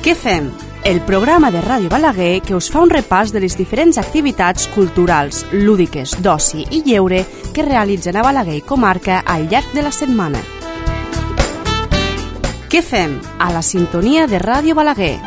Què fem? El programa de Ràdio Balaguer que us fa un repàs de les diferents activitats culturals, lúdiques, d'oci i lleure que realitzen a Balaguer i comarca al llarg de la setmana. Què fem? A la sintonia de Ràdio Balaguer.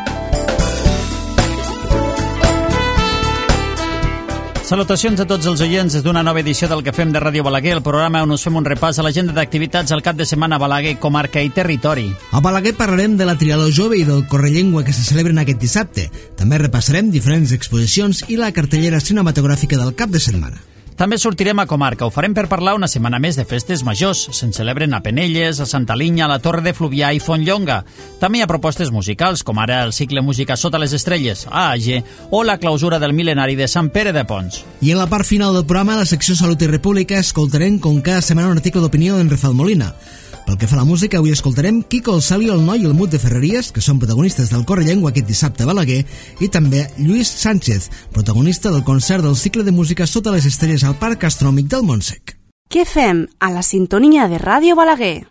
Salutacions a tots els oients des d'una nova edició del Que fem de Ràdio Balaguer, el programa on us fem un repàs a l'agenda d'activitats al cap de setmana a Balaguer, comarca i territori. A Balaguer parlarem de la Triatló Jove i del Correllengua que se celebren aquest dissabte. També repassarem diferents exposicions i la cartellera cinematogràfica del cap de setmana. També sortirem a comarca. Ho farem per parlar una setmana més de festes majors. Se'n celebren a Penelles, a Santa Linya, a la Torre de Fluvià i Fontlonga. També hi ha propostes musicals, com ara el cicle Música sota les estrelles, a AG, o la clausura del mil·lenari de Sant Pere de Pons. I en la part final del programa, a la secció Salut i República, escoltarem com cada setmana un article d'opinió d'en Rafael Molina. Pel que fa a la música, avui escoltarem Quico, el Sali, el Noi i el Mut de Ferreries, que són protagonistes del Correllengua aquest dissabte a Balaguer, i també Lluís Sánchez, protagonista del concert del cicle de música sota les estrelles al Parc Astronòmic del Montsec. Què fem? A la sintonia de Ràdio Balaguer.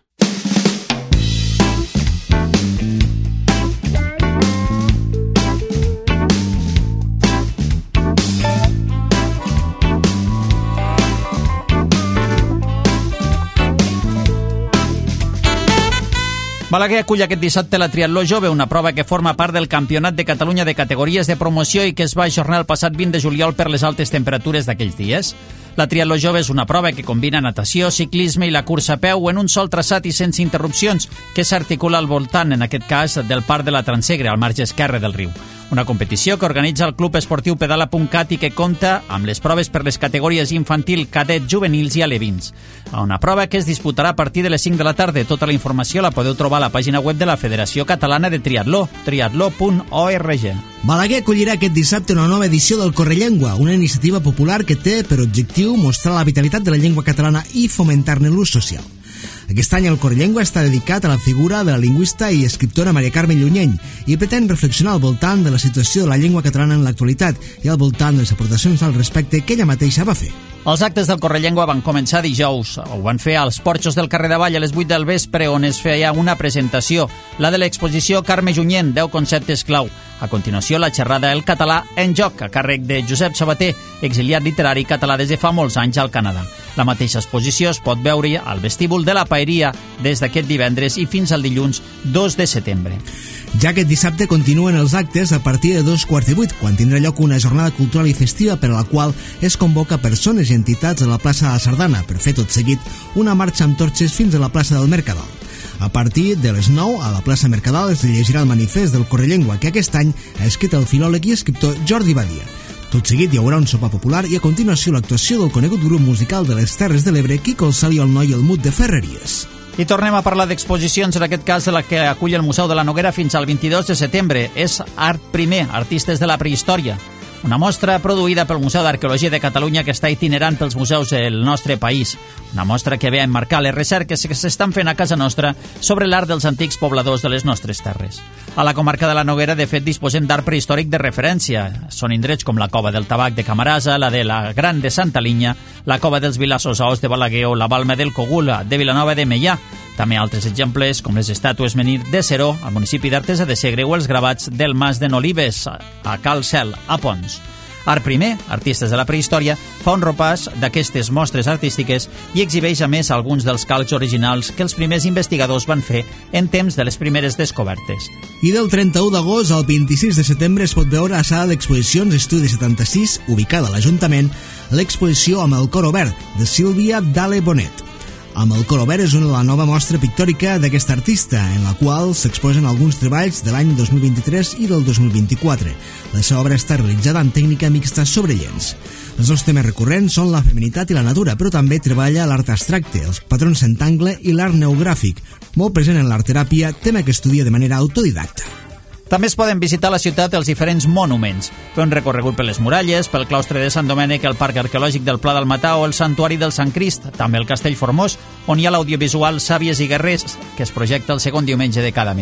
Balaguer acull aquest dissabte la Triatló Jove, una prova que forma part del Campionat de Catalunya de categories de promoció i que es va ajornar el passat 20 de juliol per les altes temperatures d'aquells dies. La Triatló Jove és una prova que combina natació, ciclisme i la cursa a peu en un sol traçat i sense interrupcions, que s'articula al voltant, en aquest cas, del Parc de la Transegre, al marge esquerre del riu. Una competició que organitza el Club Esportiu Pedala.cat i que compta amb les proves per les categories infantil, cadet, juvenils i alevins. Una prova que es disputarà a partir de les 5 de la tarda. Tota la informació la podeu trobar a la pàgina web de la Federació Catalana de Triatló, triatló.org. Balaguer acollirà aquest dissabte una nova edició del Correllengua, una iniciativa popular que té per objectiu mostrar la vitalitat de la llengua catalana i fomentar-ne l'ús social. Aquest any el Correllengua està dedicat a la figura de la lingüista i escriptora Maria Carmen Llunyeny i pretén reflexionar al voltant de la situació de la llengua catalana en l'actualitat i al voltant de les aportacions al respecte que ella mateixa va fer. Els actes del Correllengua van començar dijous. Ho van fer als porxos del carrer Davall a les 8 del vespre, on es feia una presentació, la de l'exposició Carme Junyent, 10 conceptes clau. A continuació, la xerrada El català en joc, a càrrec de Josep Sabater, exiliat literari català des de fa molts anys al Canadà. La mateixa exposició es pot veure al vestíbul de la Paeria des d'aquest divendres i fins al dilluns 2 de setembre. Ja aquest dissabte continuen els actes a partir de 2:15, quan tindrà lloc una jornada cultural i festiva per a la qual es convoca persones i entitats a la plaça de la Sardana per fer tot seguit una marxa amb torxes fins a la plaça del Mercadal. A partir de les 9, a la plaça Mercadal es llegirà el manifest del Correllengua que aquest any ha escrit el filòleg i escriptor Jordi Badia. Tot seguit hi haurà un sopar popular i a continuació l'actuació del conegut grup musical de les Terres de l'Ebre, Quico, el Sali, el Noi i el Mut de Ferreries. I tornem a parlar d'exposicions, en aquest cas de la que acull el Museu de la Noguera fins al 22 de setembre. És Art Primer, artistes de la prehistòria. Una mostra produïda pel Museu d'Arqueologia de Catalunya que està itinerant pels museus del nostre país. Una mostra que ve a emmarcar les recerques que s'estan fent a casa nostra sobre l'art dels antics pobladors de les nostres terres. A la comarca de la Noguera, de fet, disposem d'art prehistòric de referència. Són indrets com la Cova del Tabac de Camarasa, la de la Gran de Santa Linya, la Cova dels Vilassos a Os de Balaguer o la Balma del Cogula de Vilanova de Meià. També altres exemples, com les estàtues Menir de Seró, al municipi d'Artesa de Segre, o els gravats del Mas de Nolives, a Cal Cel, a Pons. Art Primer, artistes de la prehistòria, fa un repàs d'aquestes mostres artístiques i exhibeix a més alguns dels calcs originals que els primers investigadors van fer en temps de les primeres descobertes. I del 31 d'agost al 26 de setembre es pot veure a la sala d'exposicions Estudi 76, ubicada a l'Ajuntament, l'exposició Amb el cor obert, de Sílvia Dale Bonet. Amb el cor obert és la nova mostra pictòrica d'aquest artista, en la qual s'exposen alguns treballs de l'any 2023 i del 2024. La seva obra està realitzada en tècnica mixta sobre llenç. Els dos temes recurrents són la feminitat i la natura, però també treballa l'art abstracte, els patrons centangle i l'art neogràfic, molt present en l'art-teràpia, tema que estudia de manera autodidacta. També es poden visitar a la ciutat els diferents monuments. Fer un recorregut per les muralles, pel claustre de Sant Domènec, el Parc Arqueològic del Pla del Matà o el Santuari del Sant Crist, també el Castell Formós, on hi ha l'audiovisual Sàvies i Guerrers, que es projecta el segon diumenge de cada mes.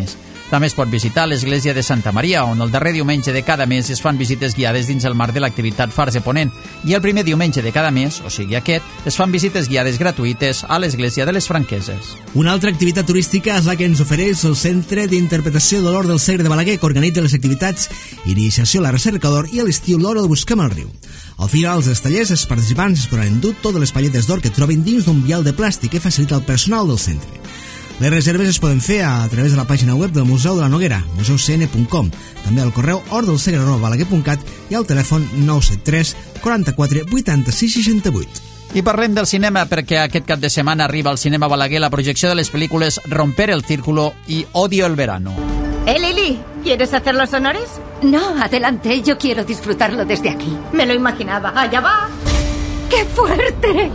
També es pot visitar l'església de Santa Maria, on el darrer diumenge de cada mes es fan visites guiades dins el marc de l'activitat Fars de Ponent, i el primer diumenge de cada mes, o sigui aquest, es fan visites guiades gratuïtes a l'església de les Franqueses. Una altra activitat turística és la que ens ofereix el Centre d'Interpretació de l'Hort del Segre de Balaguer, que organitza les activitats Iniciació a la Recerca d'Or i a l'estiu l'Hora de Busquem al Riu. Al final dels tallers, els participants es podran endur totes les palletes d'or que trobin dins d'un vial de plàstic que facilita el personal del centre. Les reserves es poden fer a través de la pàgina web del Museu de la Noguera, museucn.com, també al correu hortdelsegre@balaguer.cat i al telèfon 973 44 86 68. I parlem del cinema perquè aquest cap de setmana arriba al cinema Balaguer la projecció de les pel·lícules Romper el Círculo i Odio el Verano. Lili, ¿quieres hacer los honores? No, adelante, yo quiero disfrutarlo desde aquí. Me lo imaginaba. ¡Allá va! ¡Qué fuerte!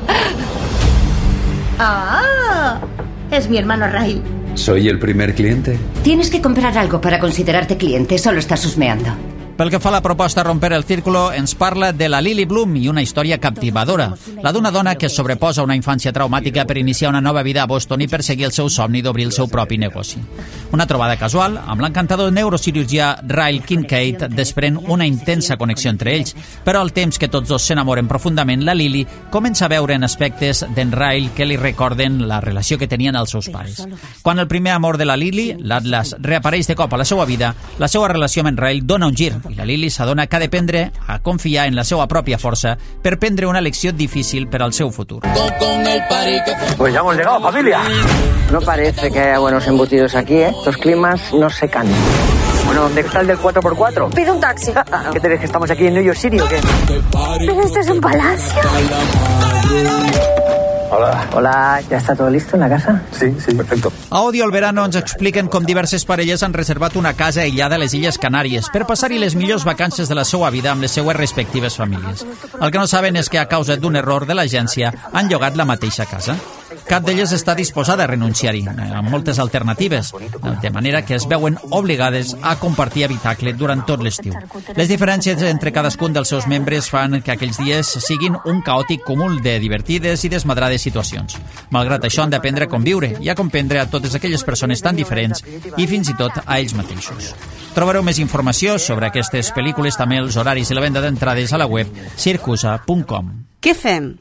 ¡Ah! Es mi hermano Ray. ¿Soy el primer cliente? Tienes que comprar algo para considerarte cliente, solo estás husmeando. Pel que fa a la proposta Romper el Círculo, ens parla de la Lily Bloom i una història captivadora, la d'una dona que es sobreposa a una infància traumàtica per iniciar una nova vida a Boston i perseguir el seu somni d'obrir el seu propi negoci. Una trobada casual amb l'encantador neurocirurgià Ray Kincaid desprèn una intensa connexió entre ells, però al temps que tots dos s'enamoren profundament, la Lily comença a veure en aspectes d'en Ray que li recorden la relació que tenien els seus pares. Quan el primer amor de la Lily, l'Atlas, reapareix de cop a la seva vida, la seva relació amb en Ray dona un gir i la Lily s'adona que ha d'aprendre a confiar en la seva pròpia força per prendre una elecció difícil per al seu futur. Pues ya hemos llegado, familia. No parece que haya buenos embutidos aquí, ¿eh? Los climas no se cambian. Bueno, ¿dónde está el del 4x4? Pido un taxi. ¿Qué te ves, que estamos aquí en New York City o qué? Pero esto es un palacio. Hola. Hola, ¿ya está todo listo en la casa? Sí, perfecto. A Odio el Verano ens expliquen com diverses parelles han reservat una casa aïllada a les Illes Canàries per passar-hi les millors vacances de la seva vida amb les seues respectives famílies. El que no saben és que a causa d'un error de l'agència han llogat la mateixa casa. Cap d'elles està disposada a renunciar-hi, amb moltes alternatives, de manera que es veuen obligades a compartir habitacle durant tot l'estiu. Les diferències entre cadascun dels seus membres fan que aquells dies siguin un caòtic cúmul de divertides i desmadrades situacions. Malgrat això, han d'aprendre a conviure i a comprendre a totes aquelles persones tan diferents i fins i tot a ells mateixos. Trobareu més informació sobre aquestes pel·lícules, també els horaris i la venda d'entrades a la web circusa.com. Què fem?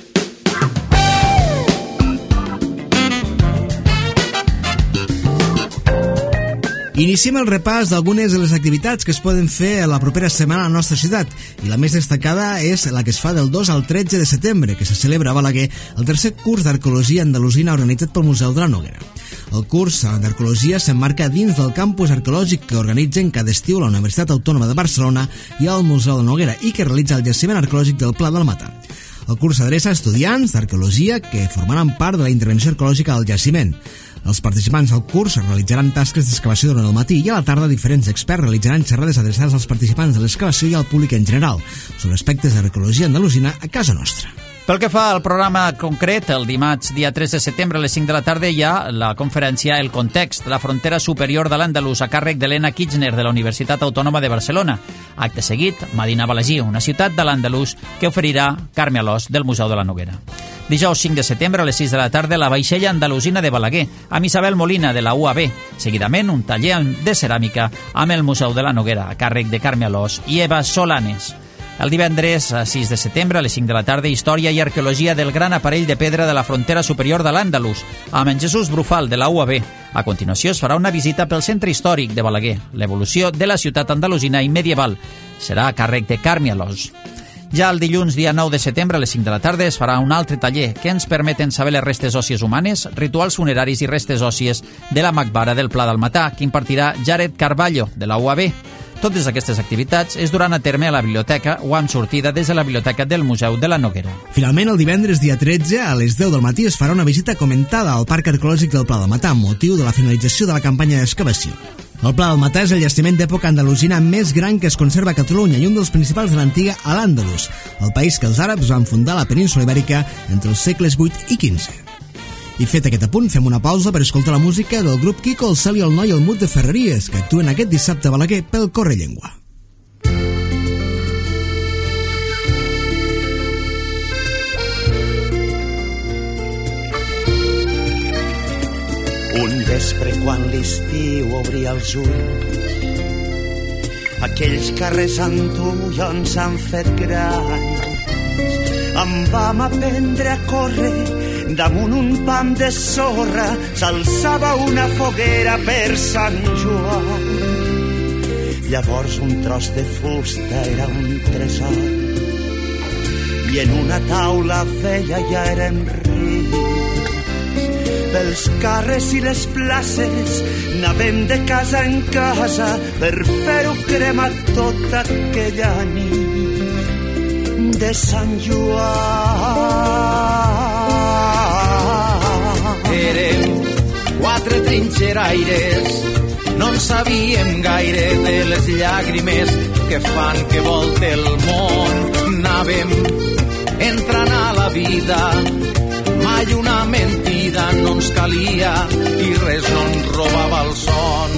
Iniciem el repàs d'algunes de les activitats que es poden fer la propera setmana a la nostra ciutat, i la més destacada és la que es fa del 2 al 13 de setembre, que se celebra a Balaguer el tercer curs d'Arqueologia Andalusina organitzat pel Museu de la Noguera. El curs d'Arqueologia s'emmarca dins del campus arqueològic que organitzen cada estiu la Universitat Autònoma de Barcelona i el Museu de la Noguera i que realitza el jaciment arqueològic del Pla del Matà. El curs s'adreça a estudiants d'arqueologia que formaran part de la intervenció arqueològica del jaciment. Els participants del curs realitzaran tasques d'excavació durant el matí i a la tarda diferents experts realitzaran xerrades adreçades als participants de l'excavació i al públic en general sobre aspectes d'arqueologia andalusina a casa nostra. Pel que fa al programa concret, el dimarts, dia 3 de setembre, a les 5 de la tarda, hi ha la conferència El context, la frontera superior de l'Andalús, a càrrec d'Helena Kirchner, de la Universitat Autònoma de Barcelona. Acte seguit, Medina Balagí, una ciutat de l'Andalús, que oferirà Carme Alòs, del Museu de la Noguera. Dijous 5 de setembre, a les 6 de la tarda, la Vaixella Andalusina de Balaguer, amb Isabel Molina, de la UAB. Seguidament, un taller de ceràmica amb el Museu de la Noguera, a càrrec de Carme Alòs i Eva Solanes. El divendres 6 de setembre, a les 5 de la tarda, Història i Arqueologia del gran aparell de pedra de la frontera superior de l'Àndalus, amb en Jesús Brufal, de la UAB. A continuació es farà una visita pel centre històric de Balaguer, l'evolució de la ciutat andalusina i medieval. Serà a càrrec de Carme Alòs. Ja el dilluns, dia 9 de setembre, a les 5 de la tarda, es farà un altre taller que ens permeten saber les restes òssies humanes, rituals funeraris i restes òssies de la Macbara del Pla del Matà, que impartirà Jared Carballo, de la UAB. Totes aquestes activitats es duran a terme a la biblioteca o amb sortida des de la biblioteca del Museu de la Noguera. Finalment, el divendres, dia 13, a les 10 del matí es farà una visita comentada al Parc Arqueològic del Pla del Matà amb motiu de la finalització de la campanya d'excavació. El Pla del Matà és el jaciment d'època andalusina més gran que es conserva a Catalunya i un dels principals de l'antiga Al-Àndalus, el país que els àrabs van fundar a la península ibèrica entre els segles 8 i 15. I fet aquest apunt, fem una pausa per escoltar la música del grup Quico, el Cel i el Noi i el Mut de Ferreries, que actuen aquest dissabte a Balaguer pel Correllengua. Un vespre quan l'estiu obria els ulls. Aquells carrers amb tu ja ens han fet grans. Em vam aprendre a córrer damunt un pam de sorra, s'alçava una foguera per Sant Joan. Llavors un tros de fusta era un tresor i en una taula vella ja érem rics. Pels carrers i les places anàvem de casa en casa per fer-ho cremar tota aquella nit de Sant Joan. Érem 4 trinxeraires, no en sabíem gaire de les llàgrimes que fan que volte el món. Anàvem entrant a la vida, mai una mentida no ens calia i res no ens robava el son.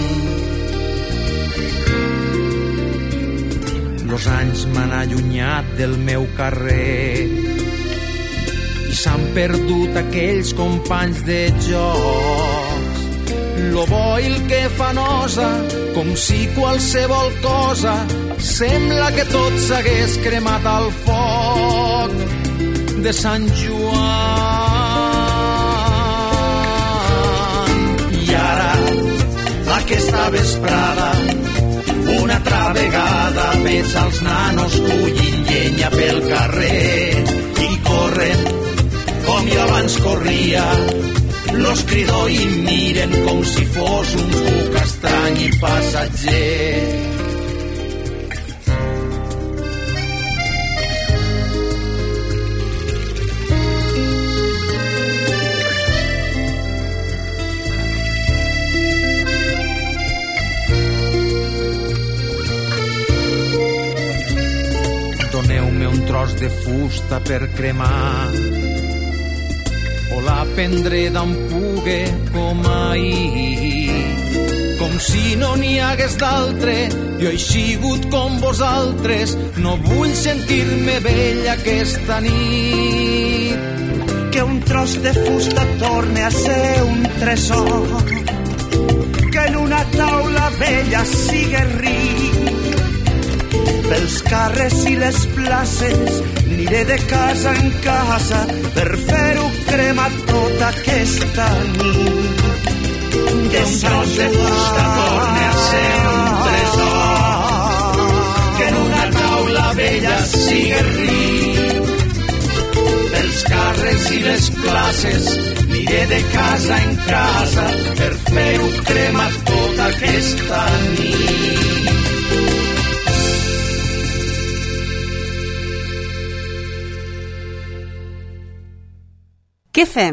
Los anys m'han allunyat del meu carrer i s'han perdut aquells companys de jocs. Lo bo i el que fa nosa, com si qualsevol cosa sembla que tot s'hagués cremat al foc de Sant Joan. I ara, aquesta vesprada, una altra vegada veig els nanos collint llenya pel carrer i corren com jo abans corria. Los crido i miren com si fos un cuc estrany i passatger. Doneu-me un tros de fusta per cremar, o la prendré d'on pugue com ahir. Com si no n'hi hagués d'altre, jo he sigut com vosaltres, no vull sentir-me vell aquesta nit. Que un tros de fusta torne a ser un tresor, que en una taula vella sigue ric. Pels carrers i les places aniré de casa en casa per fer-ho cremar tota aquesta nit. Que un tros de fusta torne a ser un tresor, que en una taula vella sigue ric. Pels carrers i les places aniré de casa en casa per fer-ho cremar tota aquesta nit. Què fem?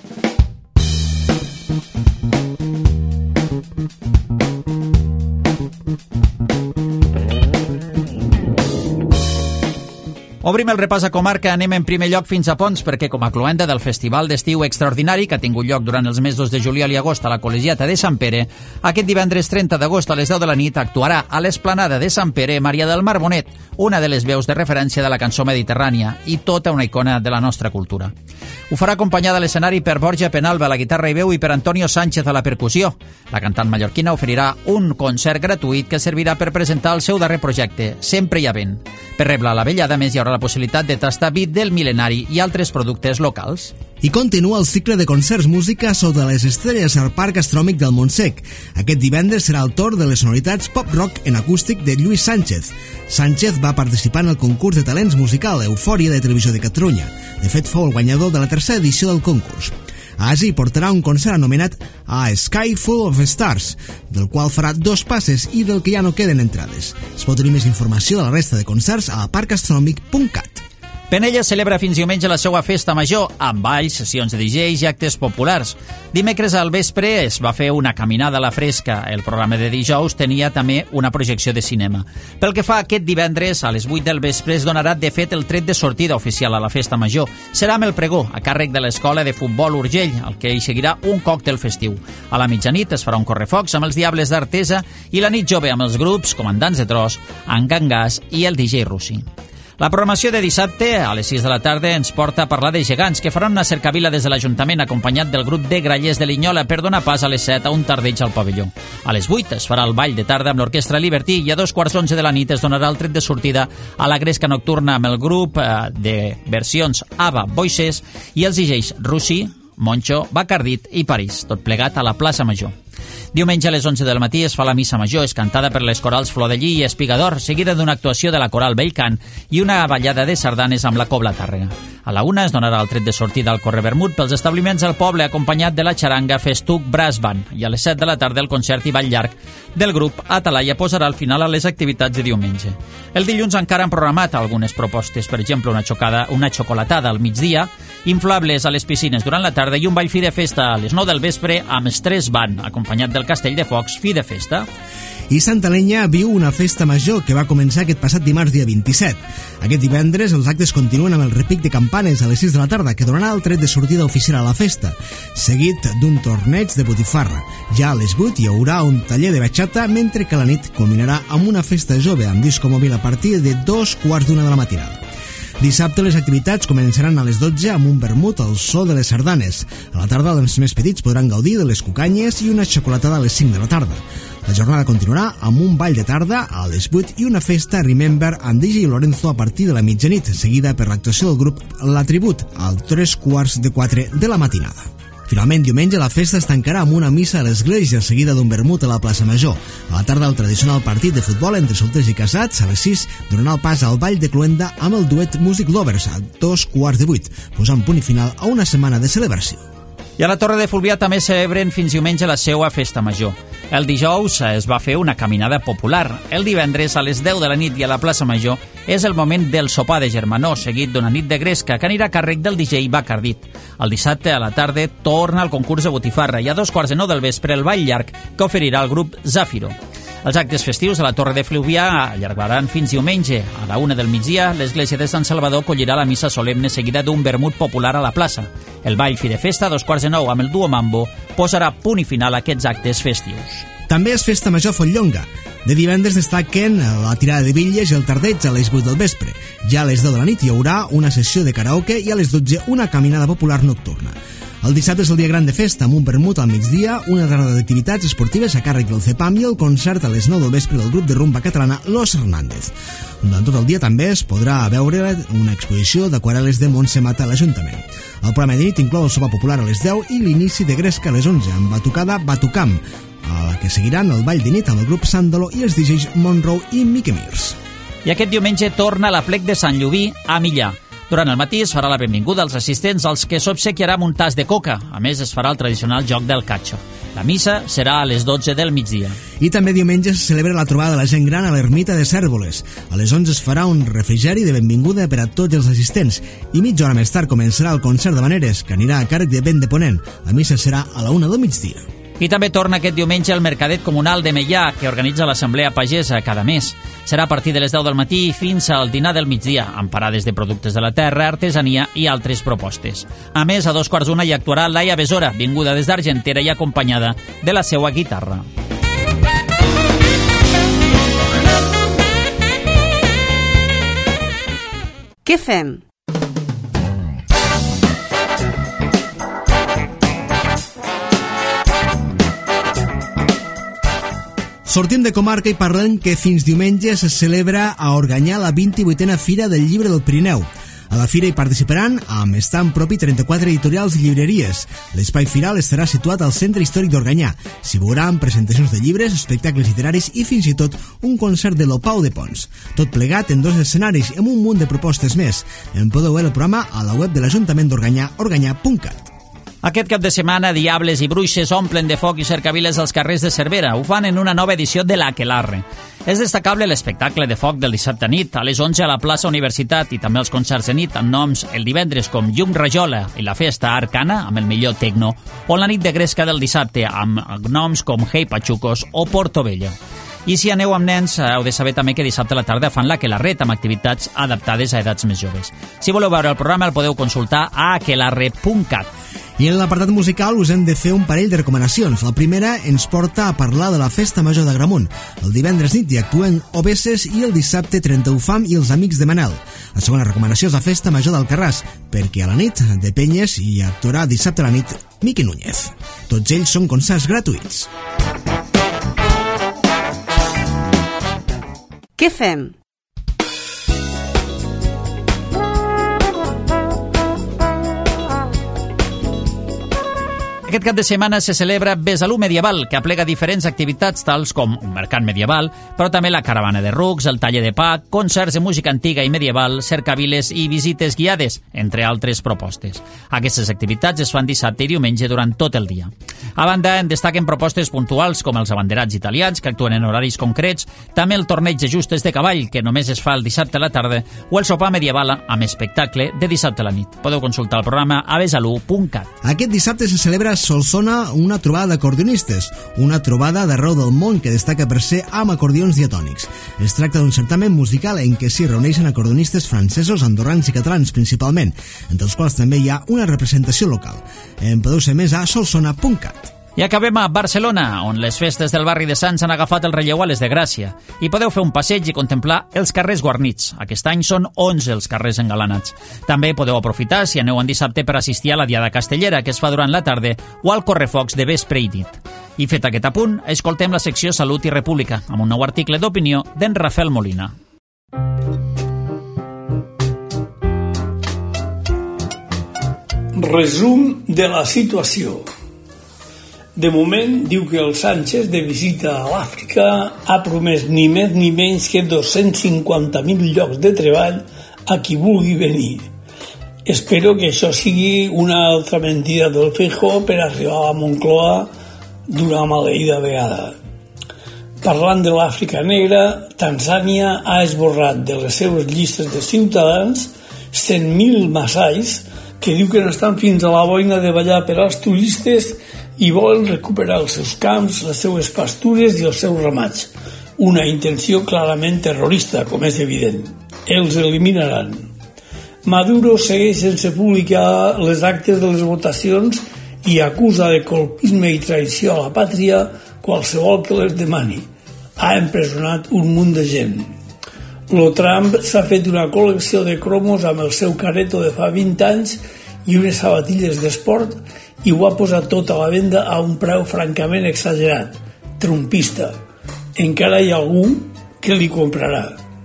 Obrim el repàs a comarca, anem en primer lloc fins a Ponts, perquè com a cloenda del Festival d'Estiu Extraordinari que ha tingut lloc durant els mesos de juliol i agost a la Col·legiata de Sant Pere, aquest divendres 30 d'agost a les 10 de la nit actuarà a l'Esplanada de Sant Pere Maria del Mar Bonet, una de les veus de referència de la cançó mediterrània i tota una icona de la nostra cultura. Ho farà acompanyada a l'escenari per Borja Penalba a la guitarra i veu i per Antonio Sánchez a la percussió. La cantant mallorquina oferirà un concert gratuït que servirà per presentar el seu darrer projecte, Sempre hi ha vent. Per rebre la vellada, més hi haurà la possibilitat de tastar vi del mil·lenari i altres productes locals. I continua el cicle de concerts música sota les estrelles al Parc Astròmic del Montsec. Aquest divendres serà el torn de les sonoritats pop-rock en acústic de Lluís Sánchez. Sánchez va participar en el concurs de talents musical Eufòria de Televisió de Catalunya. De fet, fou el guanyador de la tercera edició del concurs. A Asi portarà un concert anomenat A Sky Full of Stars, del qual farà 2 passes i del que ja no queden entrades. Es pot tenir més informació de la resta de concerts a parcastronòmic.cat. Penella celebra fins diumenge la seva festa major, amb balls, sessions de DJs i actes populars. Dimecres al vespre es va fer una caminada a la fresca. El programa de dijous tenia també una projecció de cinema. Pel que fa a aquest divendres, a les 8 del vespre es donarà de fet el tret de sortida oficial a la festa major. Serà amb el pregó, a càrrec de l'Escola de Futbol Urgell, al que hi seguirà un còctel festiu. A la mitjanit es farà un correfocs amb els Diables d'Artesa i la nit jove amb els grups Comandants de Tros, Angangàs i el DJ Russi. La programació de dissabte, a les 6 de la tarda, ens porta a parlar de gegants, que faran una cercavila des de l'Ajuntament acompanyat del grup de grallers de Linyola per donar pas a les 7 a un tardeig al pavelló. A les 8 es farà el ball de tarda amb l'Orquestra Liberty i a 2:15 de la nit es donarà el tret de sortida a la gresca nocturna amb el grup de versions Ava Voices i els DJs Russi, Moncho, Bacardit i París, tot plegat a la plaça Major. Diumenge a les 11 del matí es fa la missa major, és cantada per les corals Flor de Lli i Espigador, seguida d'una actuació de la coral Bellcant i una ballada de sardanes amb la Cobla Tàrrega. A la 1 es donarà el tret de sortida al Corre Vermut pels establiments del poble, acompanyat de la xaranga Festuc Brass Band, i a les 7 de la tarda el concert i ball llarg del grup Atalaia posarà al final a les activitats de diumenge. El dilluns encara han programat algunes propostes, per exemple una xocolatada al migdia, inflables a les piscines durant la tarda i un ball fi de festa a les 9 del vespre amb Stress Band, acompanyat del Castell de Focs fi de festa. I Santa Alenya viu una festa major que va començar aquest passat dimarts dia 27. Aquest divendres els actes continuen amb el repic de campanes a les 6 de la tarda, que donarà el tret de sortida oficial a la festa, seguit d'un torneig de botifarra. Ja a les 8 hi haurà un taller de batxata, mentre que la nit culminarà amb una festa jove amb disco mòbil a partir de 2:15 de la matinada. Dissabte les activitats començaran a les 12 amb un vermut al so de les sardanes. A la tarda els més petits podran gaudir de les cucanyes i una xocolatada a les 5 de la tarda. La jornada continuarà amb un ball de tarda a les 8 i una festa Remember amb DJ Lorenzo a partir de la mitjanit, seguida per l'actuació del grup La Tribut al 3:15 de la matinada. Finalment, diumenge, la festa es tancarà amb una missa a l'església, seguida d'un vermut a la plaça Major. A la tarda, el tradicional partit de futbol entre solters i casats, a les 6, donarà el pas al ball de cluenda amb el duet Music Lovers a 2:15, posant punt i final a una setmana de celebració. I a la Torre de Fulvià també celebren fins diumenge la seva festa major. El dijous es va fer una caminada popular. El divendres, a les 10 de la nit i a la plaça Major, és el moment del sopar de germanor, seguit d'una nit de gresca que anirà a càrrec del DJ Bacardit. El dissabte a la tarda torna el concurs de botifarra i a 2:15 del vespre el ball llarg que oferirà el grup Zafiro. Els actes festius de la Torre de Fulvià allargaran fins diumenge. A la 1 del migdia, l'església de Sant Salvador acollirà la missa solemne seguida d'un vermut popular a la plaça. El ball fi de festa, a 2:15 amb el duo Mambo, posarà punt i final a aquests actes festius. També és festa major a Fontllonga. De divendres destaquen la tirada de bitlles i el tardeig a les 8 del vespre. Ja a les 10 de la nit hi haurà una sessió de karaoke i a les 12 una caminada popular nocturna. El dissabte és el dia gran de festa, amb un vermut al migdia, una tarda d'activitats esportives a càrrec del CEPAM i el concert a les 9 del vespre del grup de rumba catalana Los Hernández. Durant tot el dia també es podrà veure una exposició d'aquarel·les de Montse Mata a l'Ajuntament. El programa de nit inclou el sopar popular a les 10 i l'inici de gresca a les 11, amb batucada Batucam, a la que seguiran el ball de nit amb el grup Sàndalo i els DJs Monroe i Mickey Mears. I aquest diumenge torna l'Aplec de Sant Lluví a Millà. Durant el matí es farà la benvinguda als assistents als que s'obsequiarà amb un tas de coca. A més, es farà el tradicional joc del catxo. La missa serà a les 12 del migdia. I també diumenge se celebra la trobada de la gent gran a l'ermita de Cérvoles. A les 11 es farà un refrigeri de benvinguda per a tots els assistents i mitja hora més tard començarà el concert de Maneres, que anirà a càrrec de Vent de Ponent. La missa serà a la 1 del migdia. I també torna aquest diumenge el Mercadet Comunal de Meià, que organitza l'Assemblea Pagesa cada mes. Serà a partir de les 10 del matí fins al dinar del migdia, amb parades de productes de la terra, artesania i altres propostes. A més, a 2:15 hi actuarà Laia Besora, vinguda des d'Argentera i acompanyada de la seva guitarra. Què fem? Sortim de comarca i parlem que fins diumenge se celebra a Organyà la 28a Fira del Llibre del Pirineu. A la fira hi participaran amb estant propi 34 editorials i llibreries. L'espai firal estarà situat al Centre Històric d'Organyà. S'hi veuran presentacions de llibres, espectacles literaris i fins i tot un concert de l'Opau de Pons. Tot plegat en 2 escenaris i amb un munt de propostes més. En podeu veure el programa a la web de l'Ajuntament d'Organyà, organyà.cat. Aquest cap de setmana, diables i bruixes omplen de foc i cercaviles als carrers de Cervera. Ho fan en una nova edició de l'Aquelarre. És destacable l'espectacle de foc del dissabte nit, a les 11 a la plaça Universitat, i també els concerts de nit amb noms el divendres com Llum Rajola i la festa Arcana, amb el millor tecno, o la nit de gresca del dissabte amb noms com Hey Pachucos o Portobello. I si aneu amb nens, heu de saber també que dissabte a la tarda fan l'Aquelarret amb activitats adaptades a edats més joves. Si voleu veure el programa el podeu consultar a aquelarre.cat. I en l'apartat musical us hem de fer un parell de recomanacions. La primera ens porta a parlar de la Festa Major d'Agramunt. El divendres nit hi actuen Obeses i el dissabte 31 Fam i els Amics de Manel. La segona recomanació és la Festa Major d'Alcarràs, perquè a la nit de Penyes hi actuarà dissabte a la nit Miqui Núñez. Tots ells són concerts gratuïts. Què fem? Aquest cap de setmana se celebra Besalú Medieval, que aplega diferents activitats tals com un mercat medieval, però també la caravana de rucs, el taller de pa, concerts de música antiga i medieval, cercaviles i visites guiades, entre altres propostes. Aquestes activitats es fan dissabte i diumenge durant tot el dia. A banda, en destaquen propostes puntuals com els abanderats italians, que actuen en horaris concrets, també el torneig de justes de cavall, que només es fa el dissabte a la tarda, o el sopar medieval amb espectacle de dissabte a la nit. Podeu consultar el programa a besalú.cat. Aquest dissabte se celebra Solsona una trobada d'acordionistes, una trobada d'arreu del món que destaca per ser amb acordions diatònics. Es tracta d'un certamen musical en què s'hi reuneixen acordeonistes francesos, andorrans i catalans principalment, entre els quals també hi ha una representació local. En podeu ser més a solsona.cat. I acabem a Barcelona, on les festes del barri de Sants han agafat el relleu a les de Gràcia. I podeu fer un passeig i contemplar els carrers guarnits. Aquest any són 11 els carrers engalanats. També podeu aprofitar, si aneu en dissabte, per assistir a la Diada Castellera, que es fa durant la tarda, o al correfocs de vespre i nit. I fet aquest apunt, escoltem la secció Salut i República, amb un nou article d'opinió d'en Rafael Molina. Resum de la situació. De moment, diu que el Sánchez, de visita a l'Àfrica, ha promès ni més ni menys que 250.000 llocs de treball a qui vulgui venir. Espero que això sigui una altra mentida del Feijóo per arribar a la Moncloa d'una maleïda vegada. Parlant de l'Àfrica negra, Tanzània ha esborrat de les seues llistes de ciutadans 100.000 massais que diu que no estan fins a la boina de ballar per als turistes i volen recuperar els seus camps, les seues pastures i els seus ramats. Una intenció clarament terrorista, com és evident. Els eliminaran. Maduro segueix sense publicar les actes de les votacions i acusa de colpisme i traïció a la pàtria qualsevol que les demani. Ha empresonat un munt de gent. Lo Trump s'ha fet una col·lecció de cromos amb el seu careto de fa 20 anys i unes sabatilles d'esport i ho ha posat tot a la venda a un preu francament exagerat, trumpista. Encara hi ha algú que li comprarà.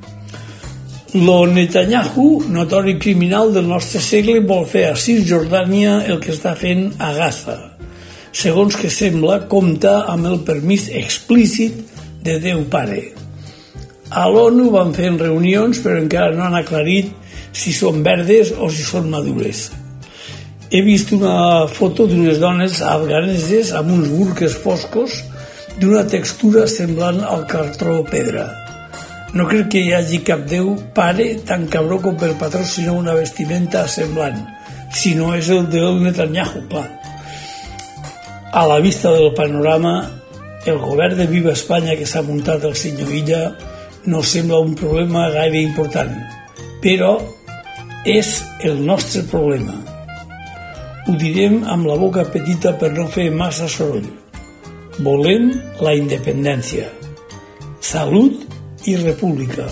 Lo Netanyahu, notori criminal del nostre segle, vol fer a Cisjordània el que està fent a Gaza. Segons que sembla, compta amb el permís explícit de Déu Pare. A l'ONU van fent reunions, però encara no han aclarit si són verdes o si són madures. He vist una foto d'unes dones afganeses amb uns burques foscos d'una textura semblant al cartró pedra. No crec que hi hagi cap déu pare tan cabró com per patrocinar una vestimenta semblant, si no és el del Netanyahu, clar. A la vista del panorama, el govern de Viva Espanya que s'ha muntat el senyor Illa no sembla un problema gaire important, però és el nostre problema. Ho direm amb la boca petita per no fer massa soroll. Volem la independència. Salut i república.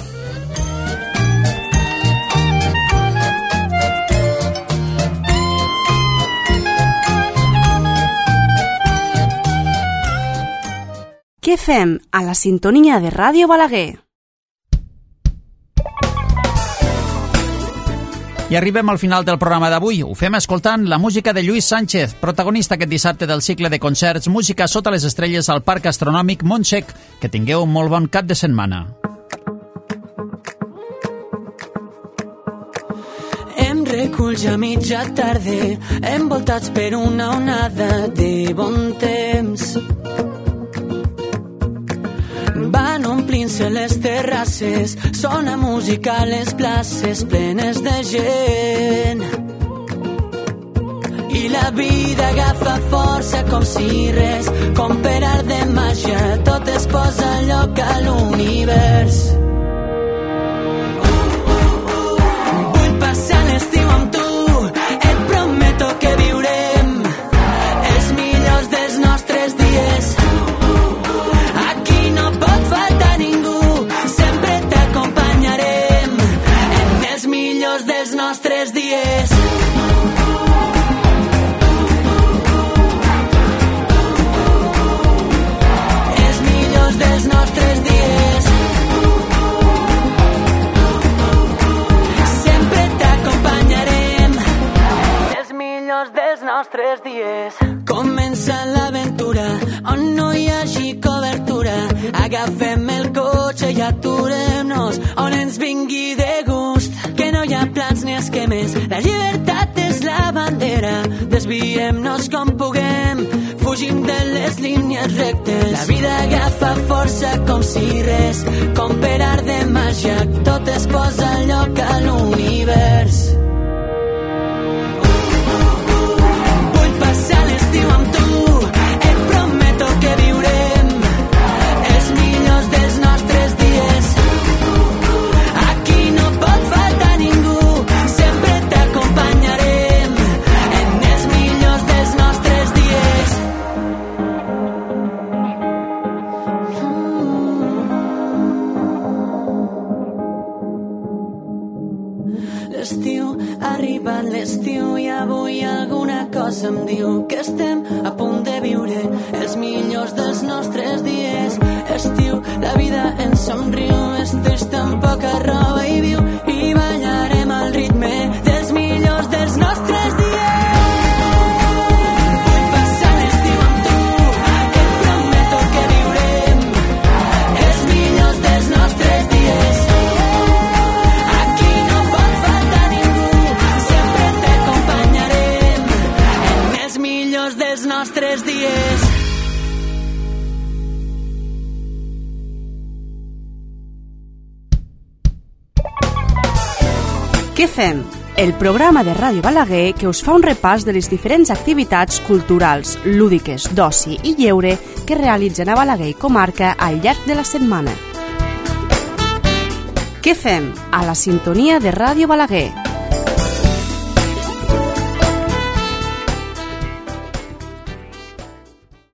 Què fem a la sintonia de Ràdio Balaguer? I arribem al final del programa d'avui. Ho fem escoltant la música de Lluís Sánchez, protagonista aquest dissabte del cicle de concerts Música sota les estrelles al Parc Astronòmic Montsec. Que tingueu un molt bon cap de setmana. Em recull ja mitja tarda, envoltats per una onada de bon temps. Van omplint-se les terrasses, sona música a les places plenes de gent. I la vida agafa força com si res, com per art de màgia, tot es posa a lloc a l'univers. Vull passar l'estiu amb tu, et prometo que viurem nostres dies. Comença l'aventura on no hi hagi cobertura. Agafem el cotxe i aturem-nos on ens vingui de gust. Que no hi ha plans ni esquemes, la llibertat és la bandera. Desviem-nos com puguem, fugim de les línies rectes. La vida agafa força com si res, com per art de màgia, tot es posa al lloc a l'univers. Vull passar l'estiu amb tu, et prometo que viurem els millors dels nostres dies. Aquí no pot faltar ningú, sempre t'acompanyarem en els millors dels nostres dies. L'estiu, arriba l'estiu i avui alguna cosa em diu que estem a punt de viure els millors dels nostres dies. Estiu, la vida ens somriu, estàs tan poca roba i viu i ballarem al ritme dels millors dels nostres dies. Vull passar l'estiu amb tu, et prometo que viurem els millors dels nostres dies. Aquí no pot faltar ningú, sempre t'acompanyarem en els millors dels nostres dies. Què fem? El programa de Ràdio Balaguer que us fa un repàs de les diferents activitats culturals, lúdiques, d'oci i lleure que realitzen a Balaguer i comarca al llarg de la setmana. Què fem? A la sintonia de Ràdio Balaguer.